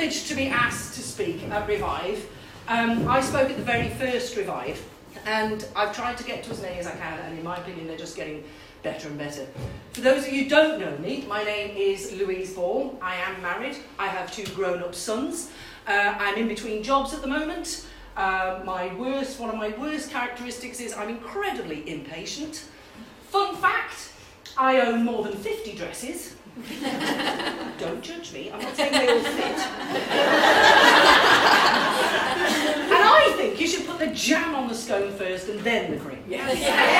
privileged to be asked to speak at Revive. I spoke at the very first Revive, and I've tried to get to as many as I can, and in my opinion they're just getting better and better. For those of you who don't know me, my name is Louise Ball. I am married. I have 2 grown-up sons. I'm in between jobs at the moment. One of my worst characteristics is I'm incredibly impatient. Fun fact, I own more than 50 dresses. Don't judge me, I'm not saying they all fit. And I think you should put the jam on the scone first and then the cream. Yes.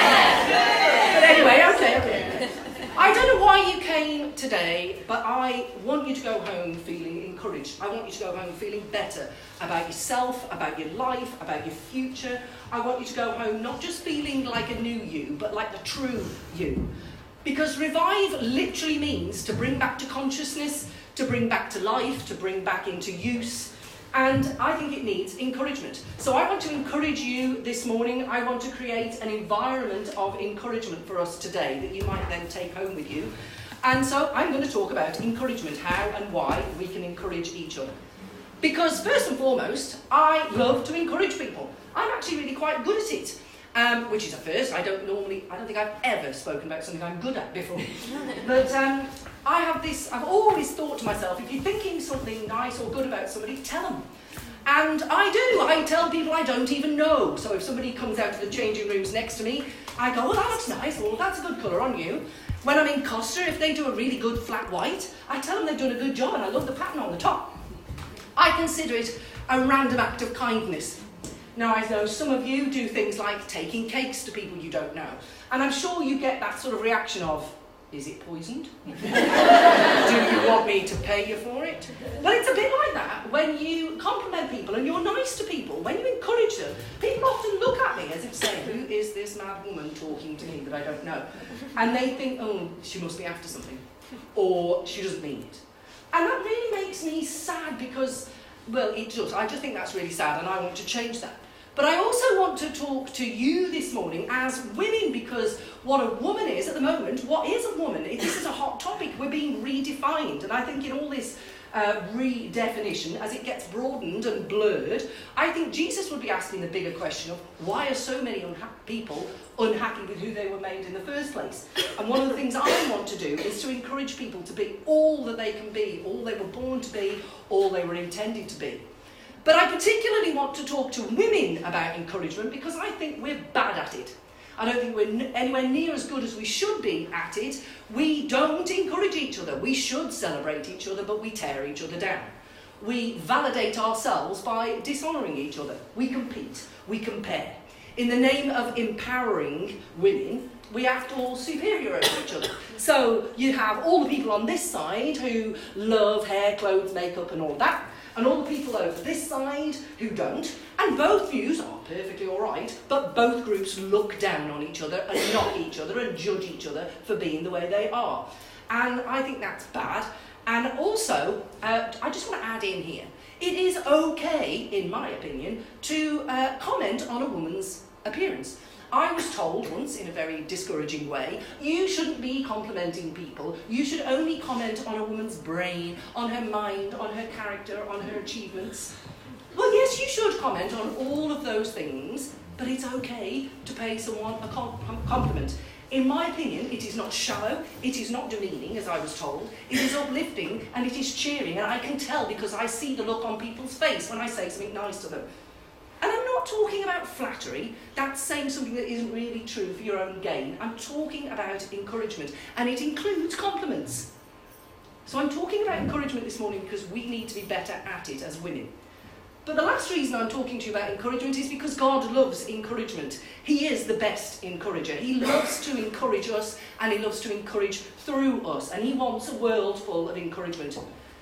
But anyway, okay. I don't know why you came today, but I want you to go home feeling encouraged. I want you to go home feeling better about yourself, about your life, about your future. I want you to go home not just feeling like a new you, but like the true you. Because revive literally means to bring back to consciousness, to bring back to life, to bring back into use. And I think it needs encouragement. So I want to encourage you this morning. I want to create an environment of encouragement for us today that you might then take home with you. And so I'm going to talk about encouragement, how and why we can encourage each other. Because first and foremost, I love to encourage people. I'm actually really quite good at it. Which is a first. I don't think I've ever spoken about something I'm good at before. But I've always thought to myself, if you're thinking something nice or good about somebody, tell them. And I do. I tell people I don't even know. So if somebody comes out of the changing rooms next to me, I go, well, that looks nice. Well, that's a good colour on you. When I'm in Costa, if they do a really good flat white, I tell them they've done a good job and I love the pattern on the top. I consider it a random act of kindness. Now, I know some of you do things like taking cakes to people you don't know. And I'm sure you get that sort of reaction of, is it poisoned? Do you want me to pay you for it? Well, it's a bit like that when you compliment people and you're nice to people. When you encourage them, people often look at me as if saying, who is this mad woman talking to me that I don't know? And they think, oh, she must be after something. Or she doesn't mean it. And that really makes me sad because, well, it does. I just think that's really sad and I want to change that. But I also want to talk to you this morning as women, because what a woman is at the moment, what is a woman? This is a hot topic. We're being redefined. And I think in all this redefinition, as it gets broadened and blurred, I think Jesus would be asking the bigger question of why are so many people unhappy with who they were made in the first place? And one of the things I want to do is to encourage people to be all that they can be, all they were born to be, all they were intended to be. But I particularly want to talk to women about encouragement because I think we're bad at it. I don't think we're anywhere near as good as we should be at it. We don't encourage each other. We should celebrate each other, but we tear each other down. We validate ourselves by dishonouring each other. We compete. We compare. In the name of empowering women, we act all superior over each other. So you have all the people on this side who love hair, clothes, makeup and all that. And all the people over this side who don't, and both views are perfectly all right, but both groups look down on each other and knock each other and judge each other for being the way they are. And I think that's bad. And also, I just want to add in here, it is okay, in my opinion, to comment on a woman's appearance. I was told once, in a very discouraging way, you shouldn't be complimenting people. You should only comment on a woman's brain, on her mind, on her character, on her achievements. Well, yes, you should comment on all of those things, but it's okay to pay someone a compliment. In my opinion, it is not shallow, it is not demeaning, as I was told. It is uplifting and it is cheering, and I can tell because I see the look on people's face when I say something nice to them. And I'm not talking about flattery, that's saying something that isn't really true for your own gain. I'm talking about encouragement, and it includes compliments. So I'm talking about encouragement this morning because we need to be better at it as women. But the last reason I'm talking to you about encouragement is because God loves encouragement. He is the best encourager. He loves to encourage us, and he loves to encourage through us, and he wants a world full of encouragement.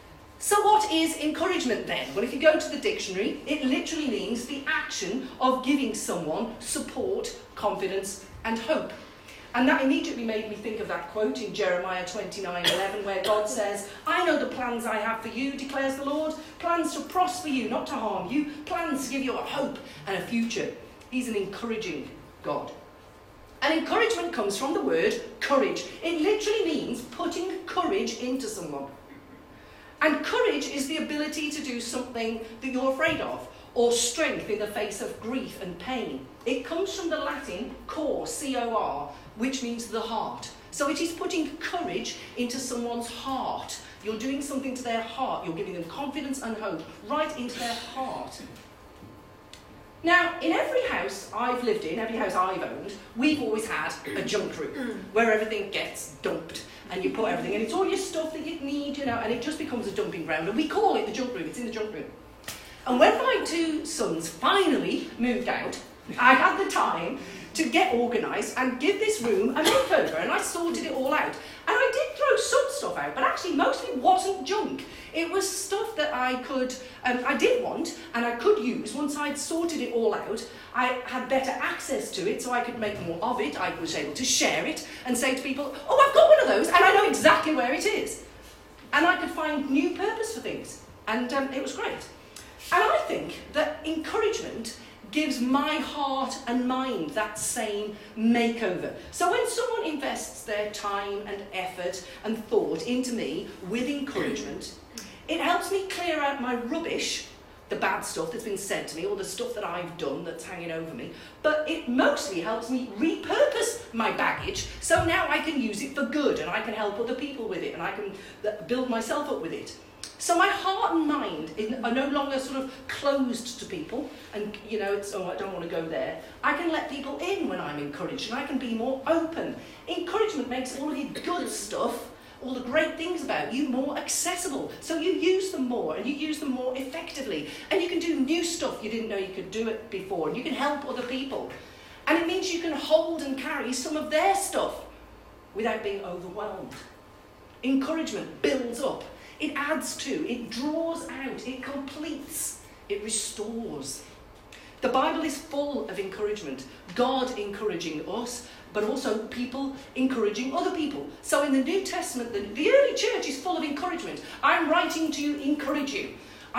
So what is encouragement then? Well, if you go to the dictionary, it literally means the action of giving someone support, confidence and hope. And that immediately made me think of that quote in Jeremiah 29:11 where God says, I know the plans I have for you, declares the Lord, plans to prosper you, not to harm you, plans to give you a hope and a future. He's an encouraging God. And encouragement comes from the word courage. It literally means putting courage into someone. And courage is the ability to do something that you're afraid of, or strength in the face of grief and pain. It comes from the Latin cor, C-O-R, which means the heart. So it is putting courage into someone's heart. You're doing something to their heart. You're giving them confidence and hope right into their heart. Now, in every house I've lived in, every house I've owned, we've always had a junk room where everything gets dumped. And you put everything, and it's all your stuff that you need, and it just becomes a dumping ground. And we call it the junk room. It's in the junk room. And when my two sons finally moved out, I had the time to get organised and give this room a makeover, and I sorted it all out. And I did throw some stuff out, but actually most of it wasn't junk. It was stuff that I did want and I could use. Once I'd sorted it all out, I had better access to it, so I could make more of it. I was able to share it and say to people, oh, I've got one of those, and I know exactly where it is. And I could find new purpose for things, and it was great. And I think that encouragement gives my heart and mind that same makeover. So when someone invests their time and effort and thought into me with encouragement, it helps me clear out my rubbish, the bad stuff that's been said to me, or the stuff that I've done that's hanging over me, but it mostly helps me repurpose my baggage, so now I can use it for good, and I can help other people with it, and I can build myself up with it. So my heart and mind are no longer sort of closed to people, and it's, oh, I don't want to go there. I can let people in when I'm encouraged, and I can be more open. Encouragement makes all of the good stuff, all the great things about you, more accessible. So you use them more, and you use them more effectively. And you can do new stuff you didn't know you could do it before, and you can help other people. And it means you can hold and carry some of their stuff without being overwhelmed. Encouragement builds up. It adds to, it draws out, it completes, it restores. The Bible is full of encouragement. God encouraging us, but also people encouraging other people. So in the New Testament, the early church is full of encouragement. I'm writing to encourage you.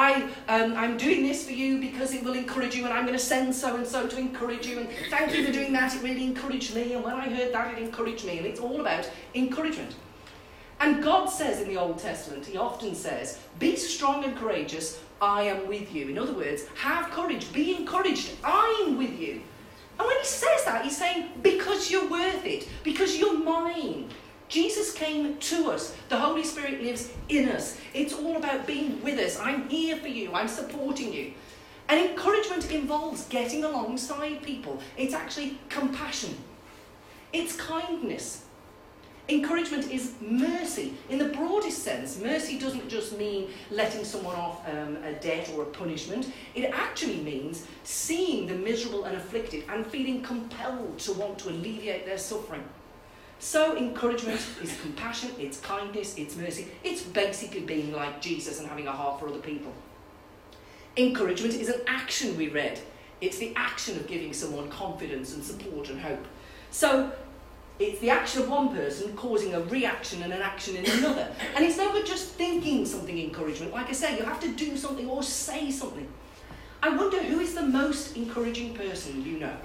I'm doing this for you because it will encourage you, and I'm going to send so-and-so to encourage you, and thank you for doing that, it really encouraged me, and when I heard that, it encouraged me, and it's all about encouragement. And God says in the Old Testament, he often says, be strong and courageous, I am with you. In other words, have courage, be encouraged, I'm with you. And when he says that, he's saying, because you're worth it, because you're mine. Jesus came to us. The Holy Spirit lives in us. It's all about being with us. I'm here for you. I'm supporting you. And encouragement involves getting alongside people. It's actually compassion. It's kindness. Encouragement is mercy. In the broadest sense, mercy doesn't just mean letting someone off a debt or a punishment. It actually means seeing the miserable and afflicted and feeling compelled to want to alleviate their suffering. So encouragement is compassion, it's kindness, it's mercy. It's basically being like Jesus and having a heart for other people. Encouragement is an action, we read. It's the action of giving someone confidence and support and hope. So it's the action of one person causing a reaction and an action in another. And it's never just thinking something encouragement. Like I say, you have to do something or say something. I wonder who is the most encouraging person you know?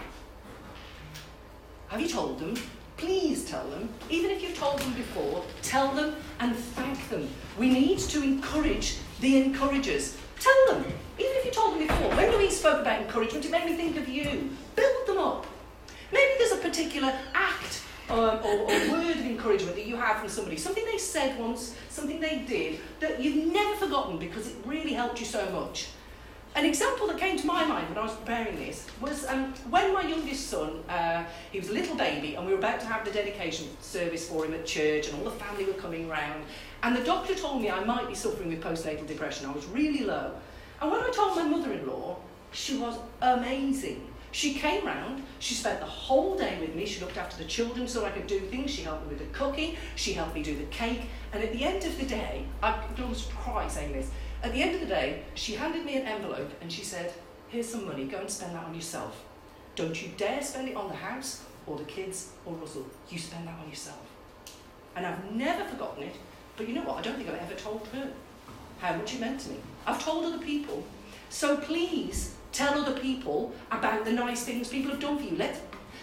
Have you told them? Please tell them. Even if you've told them before, tell them and thank them. We need to encourage the encouragers. Tell them. Even if you told them before. When we spoke about encouragement, it made me think of you. Build them up. Maybe there's a particular act or word of encouragement that you have from somebody. Something they said once, something they did, that you've never forgotten because it really helped you so much. An example that came to my mind when I was preparing this was when my youngest son, he was a little baby, and we were about to have the dedication service for him at church, and all the family were coming round, and the doctor told me I might be suffering with postnatal depression. I was really low. And when I told my mother-in-law, she was amazing. She came round, she spent the whole day with me, she looked after the children so I could do things, she helped me with the cooking, she helped me do the cake, and at the end of the day, I could almost cry saying this, at the end of the day, she handed me an envelope and she said, here's some money, go and spend that on yourself. Don't you dare spend it on the house, or the kids, or Russell. You spend that on yourself. And I've never forgotten it, but you know what, I don't think I've ever told her how much it meant to me. I've told other people, so please tell other people about the nice things people have done for you.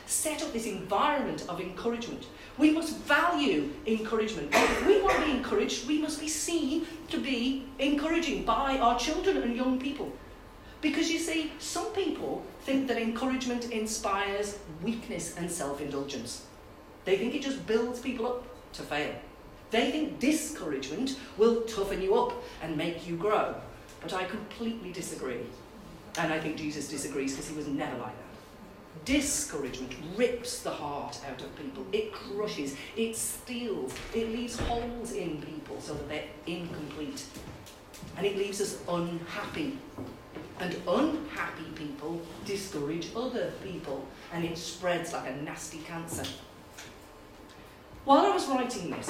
set up this environment of encouragement. We must value encouragement. If we want to be encouraged, we must be seen to be encouraging by our children and young people. Because you see, some people think that encouragement inspires weakness and self-indulgence. They think it just builds people up to fail. They think discouragement will toughen you up and make you grow. But I completely disagree. And I think Jesus disagrees because he was never like that. Discouragement rips the heart out of people. It crushes, it steals, it leaves holes in people so that they're incomplete. And it leaves us unhappy. And unhappy people discourage other people, and it spreads like a nasty cancer. While I was writing this,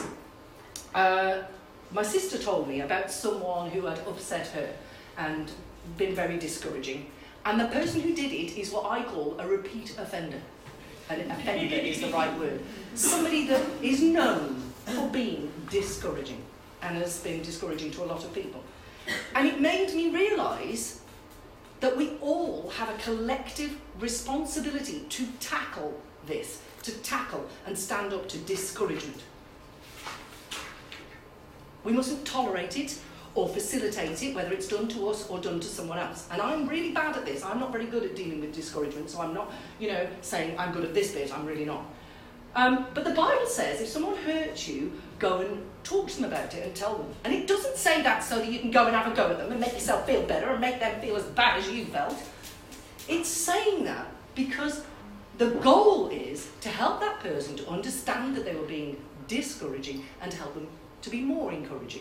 my sister told me about someone who had upset her and been very discouraging. And the person who did it is what I call a repeat offender. An offender is the right word. Somebody that is known for being discouraging and has been discouraging to a lot of people. And it made me realise that we all have a collective responsibility to tackle this, to tackle and stand up to discouragement. We mustn't tolerate it or facilitate it, whether it's done to us or done to someone else. And I'm really bad at this. I'm not very good at dealing with discouragement, so I'm not, saying I'm good at this bit. I'm really not. But the Bible says if someone hurts you, go and talk to them about it and tell them. And it doesn't say that so that you can go and have a go at them and make yourself feel better and make them feel as bad as you felt. It's saying that because the goal is to help that person to understand that they were being discouraging and to help them to be more encouraging.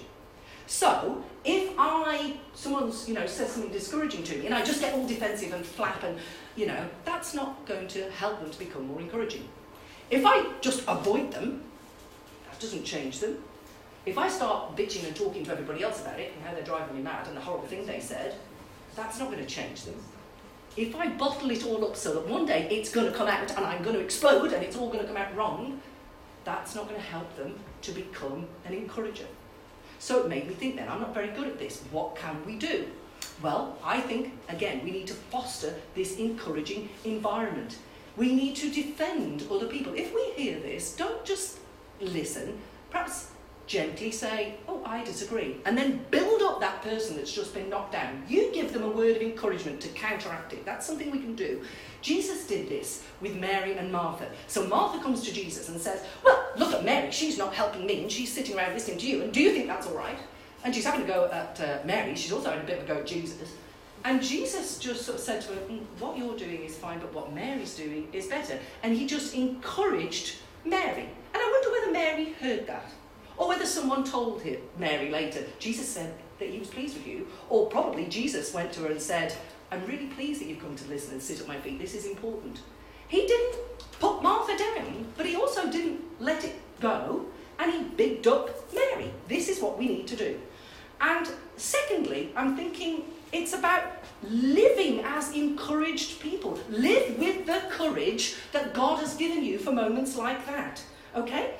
So, if someone says something discouraging to me and I just get all defensive and flap and, that's not going to help them to become more encouraging. If I just avoid them, that doesn't change them. If I start bitching and talking to everybody else about it and how they're driving me mad and the horrible thing they said, that's not going to change them. If I bottle it all up so that one day it's going to come out and I'm going to explode and it's all going to come out wrong, that's not going to help them to become an encourager. So it made me think then, I'm not very good at this. What can we do? Well, I think, again, we need to foster this encouraging environment. We need to defend other people. If we hear this, don't just listen. Perhaps gently say, oh, I disagree. And then build up that person that's just been knocked down. You give them a word of encouragement to counteract it. That's something we can do. Jesus did this with Mary and Martha. So Martha comes to Jesus and says, well, look at Mary. She's not helping me and she's sitting around listening to you. And do you think that's all right? And she's having a go at Mary. She's also having a bit of a go at Jesus. And Jesus just sort of said to her, what you're doing is fine, but what Mary's doing is better. And he just encouraged Mary. And I wonder whether Mary heard that. Or whether someone told Mary later, Jesus said that he was pleased with you. Or probably Jesus went to her and said, I'm really pleased that you've come to listen and sit at my feet. This is important. He didn't put Martha down, but he also didn't let it go. And he bigged up Mary. This is what we need to do. And secondly, I'm thinking it's about living as encouraged people. Live with the courage that God has given you for moments like that. Okay?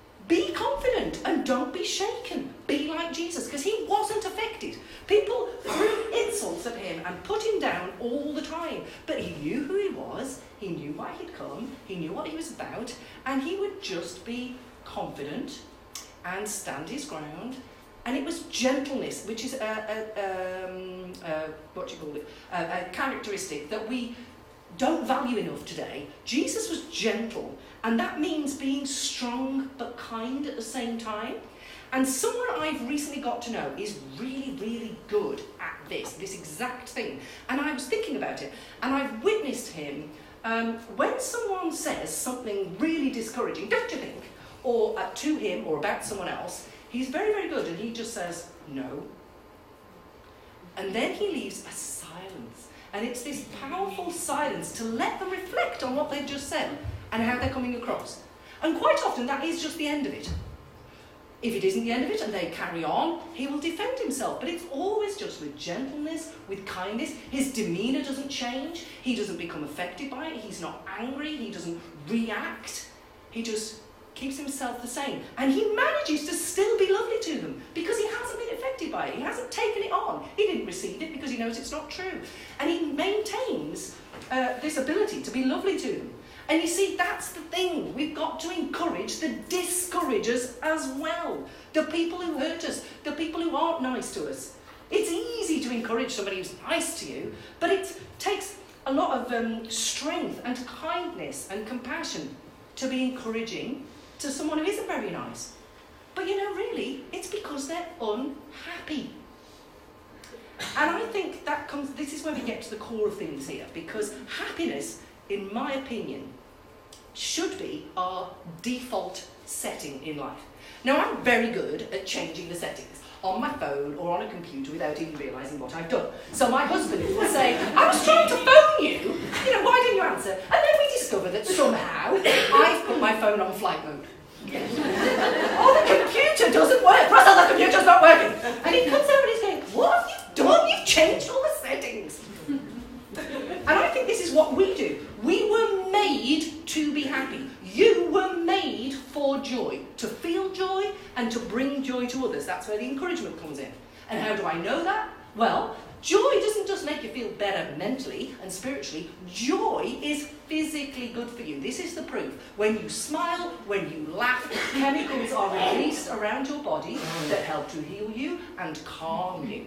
Be confident and don't be shaken. Be like Jesus, because he wasn't affected. People threw insults at him and put him down all the time. But he knew who he was, he knew why he'd come, he knew what he was about, and he would just be confident and stand his ground. And it was gentleness, which is a characteristic that we don't value enough today. Jesus was gentle, and that means being strong but kind at the same time. And someone I've recently got to know is really, really good at this exact thing. And I was thinking about it, and I've witnessed him when someone says something really discouraging, don't you think, or to him or about someone else, he's very, very good, and he just says, no. And then he leaves a silence. And it's this powerful silence to let them reflect on what they've just said and how they're coming across. And quite often that is just the end of it. If it isn't the end of it and they carry on, he will defend himself. But it's always just with gentleness, with kindness. His demeanour doesn't change. He doesn't become affected by it. He's not angry. He doesn't react. He just keeps himself the same. And he manages to still be lovely to them because he hasn't been affected by it. He hasn't taken it on. He didn't receive it because he knows it's not true. And he maintains this ability to be lovely to them. And you see, that's the thing. We've got to encourage the discouragers as well. The people who hurt us, the people who aren't nice to us. It's easy to encourage somebody who's nice to you, but it takes a lot of strength and kindness and compassion to be encouraging to someone who isn't very nice. But you know, really, it's because they're unhappy. And I think this is where we get to the core of things here, because happiness, in my opinion, should be our default setting in life. Now, I'm very good at changing the settings on my phone or on a computer without even realising what I've done. So my husband will say, I was trying to phone you, why didn't you answer? And then we discover that somehow I've put my phone on flight mode. Oh, the computer doesn't work. Russell, the computer's not working. And he comes over and he's going, what have you done? You've changed all the settings. And I think this is what we do. We were made to be happy. You were made for joy, to feel joy and to bring joy to others. That's where the encouragement comes in. And how do I know that? Well, joy doesn't just make you feel better mentally and spiritually. Joy is physically good for you. This is the proof. When you smile, when you laugh, chemicals are released around your body that help to heal you and calm you.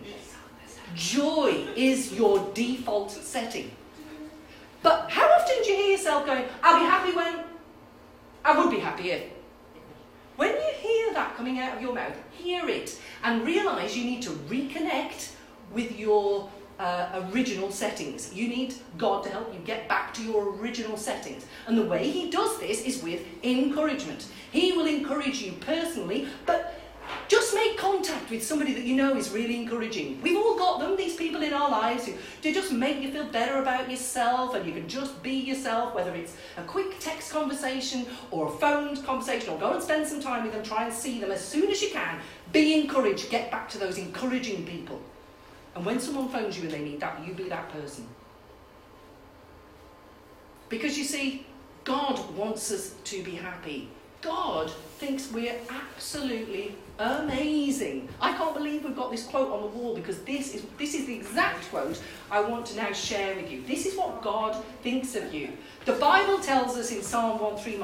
Joy is your default setting. But how often do you hear yourself going, I'll be happy when, I would be happy if. When you hear that coming out of your mouth, hear it and realise you need to reconnect with your original settings. You need God to help you get back to your original settings. And the way he does this is with encouragement. He will encourage you personally, but just make contact with somebody that you know is really encouraging. We've all got them, these people in our lives who just make you feel better about yourself, and you can just be yourself, whether it's a quick text conversation or a phoned conversation, or go and spend some time with them, try and see them as soon as you can. Be encouraged, get back to those encouraging people. And when someone phones you and they need that, you be that person. Because you see, God wants us to be happy. God thinks we're absolutely amazing. I can't believe we've got this quote on the wall, because this is the exact quote I want to now share with you. This is what God thinks of you. The Bible tells us in Psalm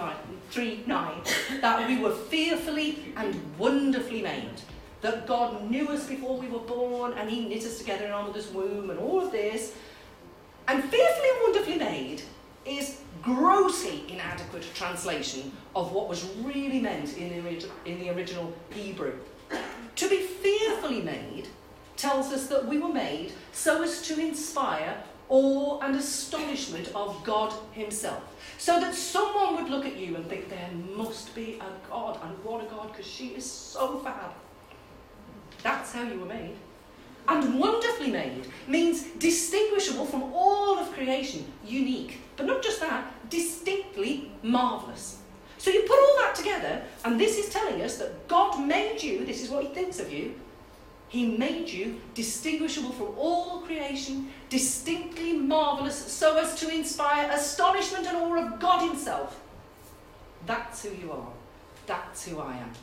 139 that we were fearfully and wonderfully made. That God knew us before we were born, and he knit us together in our mother's womb, and all of this. And fearfully and wonderfully made is grossly inadequate translation of what was really meant in the original Hebrew. To be fearfully made tells us that we were made so as to inspire awe and astonishment of God himself. So that someone would look at you and think, there must be a God, and what a God, because she is so fab. That's how you were made. And wonderfully made means distinguishable from all of creation, unique. But not just that, distinctly marvellous. So you put all that together, and this is telling us that God made you, this is what he thinks of you, he made you distinguishable from all creation, distinctly marvellous, so as to inspire astonishment and awe of God himself. That's who you are. That's who I am.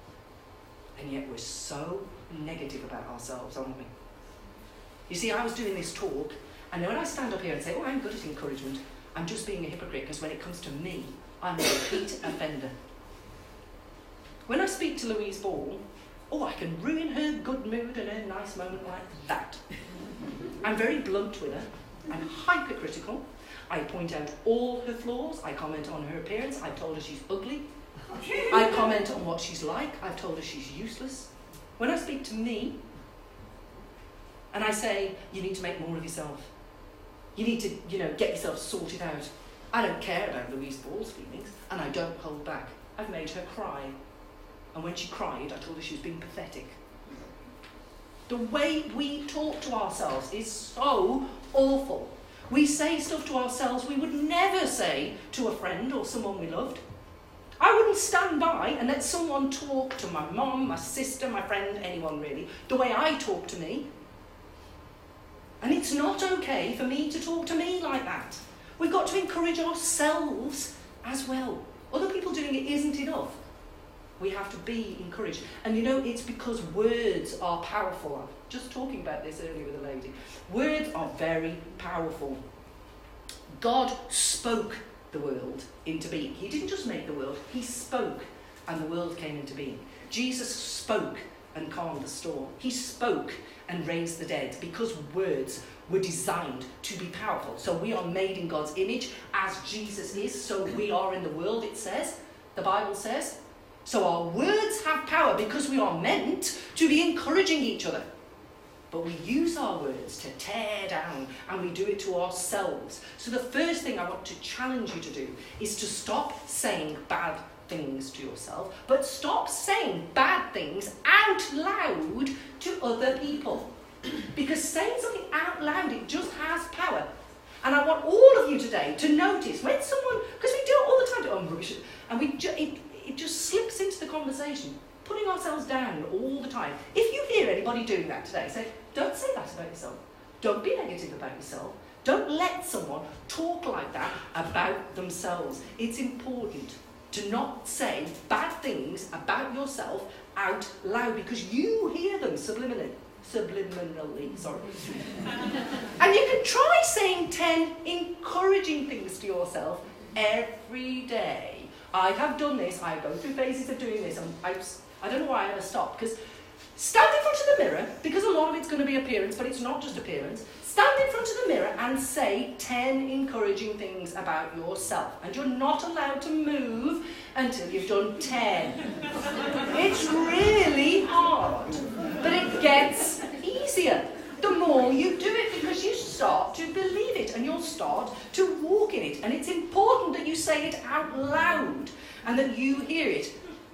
And yet we're so negative about ourselves, aren't we? You see, I was doing this talk, and when I stand up here and say, oh, I'm good at encouragement, I'm just being a hypocrite, because when it comes to me, I'm a repeat offender. When I speak to Louise Ball, I can ruin her good mood and her nice moment like that. I'm very blunt with her. I'm hypercritical. I point out all her flaws. I comment on her appearance. I've told her she's ugly. I comment on what she's like. I've told her she's useless. When I speak to me, and I say, you need to make more of yourself. You need to, get yourself sorted out. I don't care about Louise Ball's feelings, and I don't hold back. I've made her cry. And when she cried, I told her she was being pathetic. The way we talk to ourselves is so awful. We say stuff to ourselves we would never say to a friend or someone we loved. I wouldn't stand by and let someone talk to my mum, my sister, my friend, anyone really, the way I talk to me. And it's not okay for me to talk to me like that. We've got to encourage ourselves as well. Other people doing it isn't enough. We have to be encouraged. And it's because words are powerful. I was just talking about this earlier with a lady. Words are very powerful. God spoke the world into being. He didn't just make the world, he spoke and the world came into being. Jesus spoke and calmed the storm. He spoke and raised the dead because words were designed to be powerful. So we are made in God's image as Jesus is, so we are in the world, it says. The Bible says. So our words have power because we are meant to be encouraging each other. But we use our words to tear down, and we do it to ourselves. So the first thing I want to challenge you to do is to stop saying bad things to yourself, but stop saying bad things out loud to other people. Because saying something out loud, it just has power. And I want all of you today to notice when someone, because we do it all the time, oh, rubbish, and it just slips into the conversation, putting ourselves down all the time. If you hear anybody doing that today, say, don't say that about yourself. Don't be negative about yourself. Don't let someone talk like that about themselves. It's important to not say bad things about yourself out loud because you hear them subliminally, sorry. And you can try saying 10 encouraging things to yourself every day. I have done this, I go through phases of doing this, and I don't know why I ever stop, because stand in front of the mirror, because a lot of it's going to be appearance, but it's not just appearance. Stand in front of the mirror and say 10 encouraging things about yourself. And you're not allowed to move until you've done 10. It's really hard, but it gets easier the more you do it, because you start to believe it and you'll start to walk in it. And it's important that you say it out loud and that you hear it.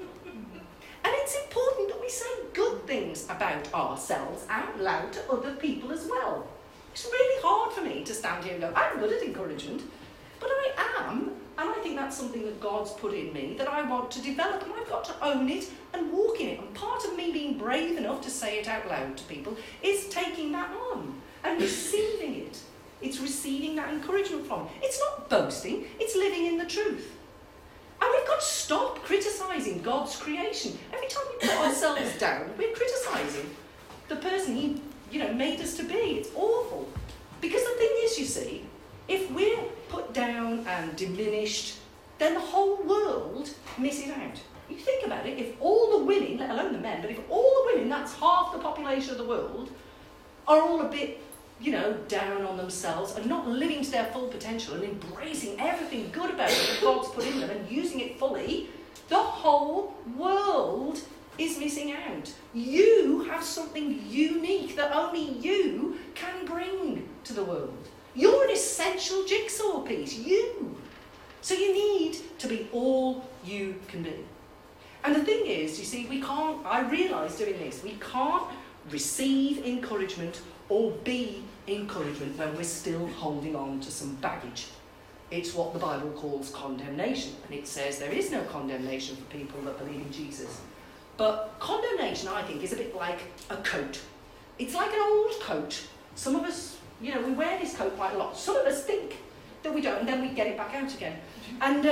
And it's important that we say good things about ourselves out loud to other people as well. It's really hard for me to stand here and go, I'm good at encouragement, but I am, and I think that's something that God's put in me that I want to develop, and I've got to own it and walk in it. And part of me being brave enough to say it out loud to people is taking that on and receiving it. It's receiving that encouragement from it. It's not boasting, it's living in the truth. And we've got to stop criticising God's creation. Every time we put ourselves down, we're criticising the person He made us to be. It's awful. Because the thing is, you see, if we're put down and diminished, then the whole world misses out. You think about it, if all the women, let alone the men, but if all the women, that's half the population of the world, are all a bit, down on themselves and not living to their full potential and embracing everything good about it that God's put in them and using it fully, the whole world is missing out. You have something unique that only you can bring to the world. You're an essential jigsaw piece, you. So you need to be all you can be. And the thing is, you see, I realise doing this, we can't receive encouragement or be encouragement when we're still holding on to some baggage. It's what the Bible calls condemnation, and it says there is no condemnation for people that believe in Jesus. But condemnation, I think, is a bit like a coat. It's like an old coat. Some of us, we wear this coat quite a lot. Some of us think that we don't, and then we get it back out again. And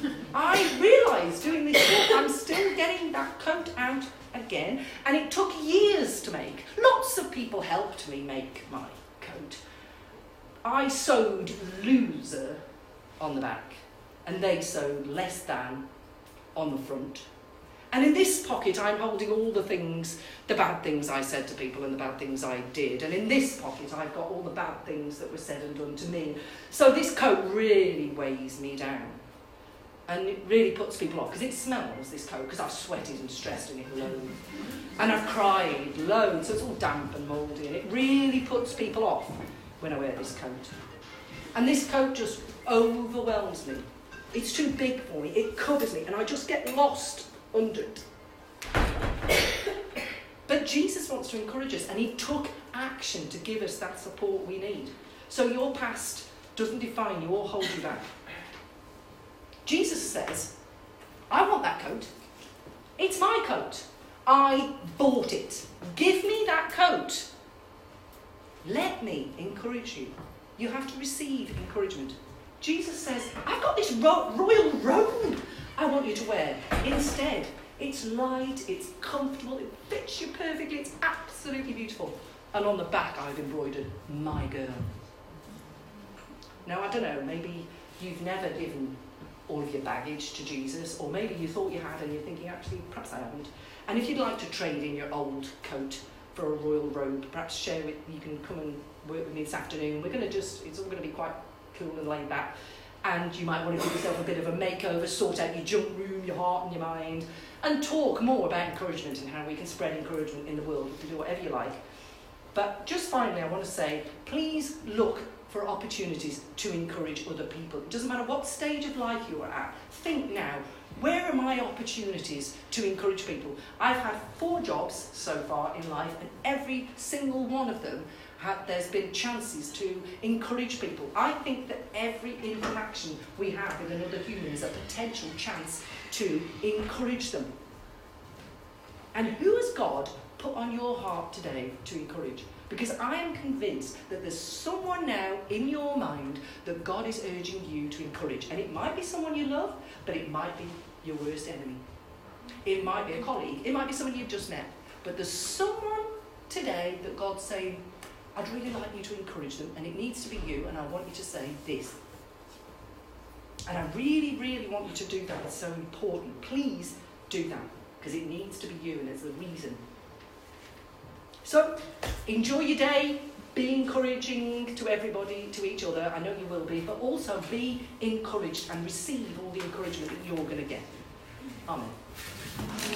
I realised doing this talk, I'm still getting that coat out again, and it took years to make. Lots of people helped me make my coat. I sewed loser on the back, and they sewed less than on the front. And in this pocket, I'm holding all the things, the bad things I said to people and the bad things I did. And in this pocket, I've got all the bad things that were said and done to me. So this coat really weighs me down. And it really puts people off, because it smells, this coat, because I've sweated and stressed in it loads. And I've cried loads, so it's all damp and mouldy. And it really puts people off when I wear this coat. And this coat just overwhelms me. It's too big for me, it covers me, and I just get lost under it. But Jesus wants to encourage us, and He took action to give us that support we need. So your past doesn't define you or hold you back. Jesus says, I want that coat. It's my coat. I bought it. Give me that coat. Let me encourage you. You have to receive encouragement. Jesus says, I've got this royal robe I want you to wear. Instead, it's light, it's comfortable, it fits you perfectly, it's absolutely beautiful. And on the back I've embroidered, my girl. Now, I don't know, maybe you've never given all of your baggage to Jesus, or maybe you thought you had and you're thinking, actually, perhaps I haven't. And if you'd like to trade in your old coat for a royal robe, perhaps share it, you can come and work with me this afternoon. It's all going to be quite cool and laid back. And you might want to give yourself a bit of a makeover, sort out your junk room, your heart and your mind, and talk more about encouragement and how we can spread encouragement in the world. You can do whatever you like. But just finally, I want to say, please look for opportunities to encourage other people. It doesn't matter what stage of life you are at. Think now, where are my opportunities to encourage people? I've had 4 jobs so far in life, and every single one of them there's been chances to encourage people. I think that every interaction we have with another human is a potential chance to encourage them. And who has God put on your heart today to encourage? Because I am convinced that there's someone now in your mind that God is urging you to encourage. And it might be someone you love, but it might be your worst enemy. It might be a colleague. It might be someone you've just met. But there's someone today that God's saying, I'd really like you to encourage them, and it needs to be you, and I want you to say this. And I really, really want you to do that. It's so important. Please do that, because it needs to be you, and it's the reason. So, enjoy your day. Be encouraging to everybody, to each other. I know you will be, but also be encouraged and receive all the encouragement that you're going to get. Amen.